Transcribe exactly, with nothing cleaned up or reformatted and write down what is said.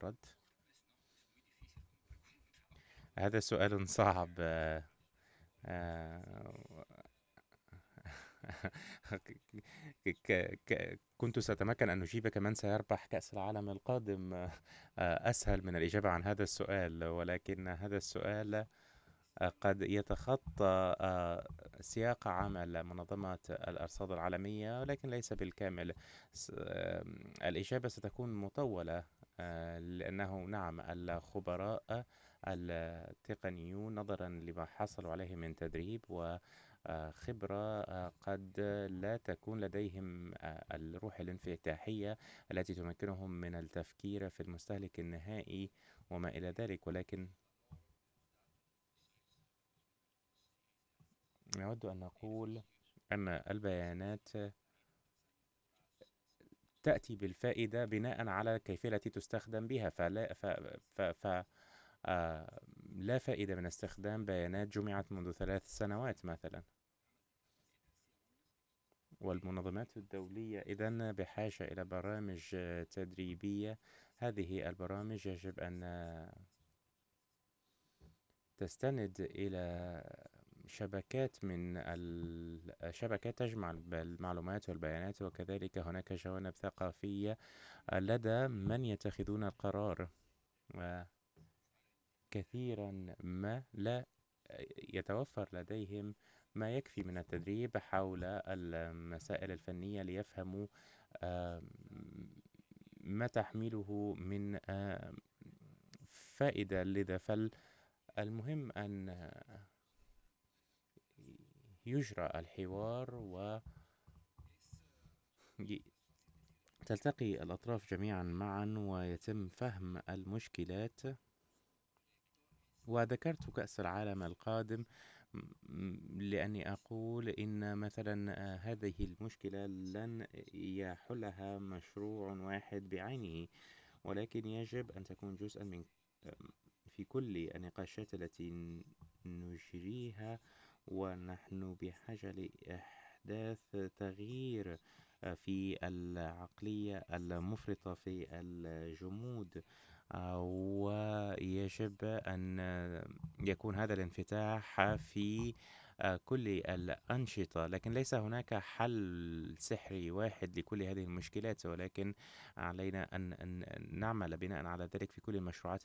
الأرض؟ هذا سؤال صعب. آه، آه، ك- ك- كنت سأتمكن أن أجيبك من سيربح كأس العالم القادم. آه، أسهل من الإجابة عن هذا السؤال، ولكن هذا السؤال آه، قد يتخطى آه، سياق عمل منظمة الأرصاد العالمية، ولكن ليس بالكامل. س- آه، الإجابة ستكون مطولة، آه، لأنه نعم الخبراء التقنيون نظرا لما حصلوا عليه من تدريب وخبرة قد لا تكون لديهم آه، الروح الانفتاحية التي تمكنهم من التفكير في المستهلك النهائي وما إلى ذلك. ولكن نود أن نقول أن البيانات تأتي بالفائدة بناء على الكيفية التي تستخدم بها. فلا ف ف ف آه، لا فائدة من استخدام بيانات جمعت منذ ثلاث سنوات مثلا. والمنظمات الدولية إذن بحاجة إلى برامج تدريبية. هذه البرامج يجب أن تستند إلى شبكات من الشبكات تجمع المعلومات والبيانات، وكذلك هناك جوانب ثقافية لدى من يتخذون القرار. وكثيرا ما لا يتوفر لديهم ما يكفي من التدريب حول المسائل الفنية ليفهموا آم، ما تحمله من آم، فائدة. لذا فالمهم أن يجرى الحوار وتلتقي الأطراف جميعا معا ويتم فهم المشكلات. وذكرت كأس العالم القادم م- لأني أقول إن مثلا آه، هذه المشكلة لن يحلها مشروع واحد بعينه، ولكن يجب أن تكون جزءا من آم، في كل النقاشات التي ن- نجريها. ونحن بحاجة لإحداث تغيير آه، في العقلية المفرطة في الجمود. آه، ويجب أن يكون هذا الانفتاح في آه، كل الأنشطة. لكن ليس هناك حل سحري واحد لكل هذه المشكلات، ولكن علينا أن أن نعمل بناء على ذلك في كل المشروعات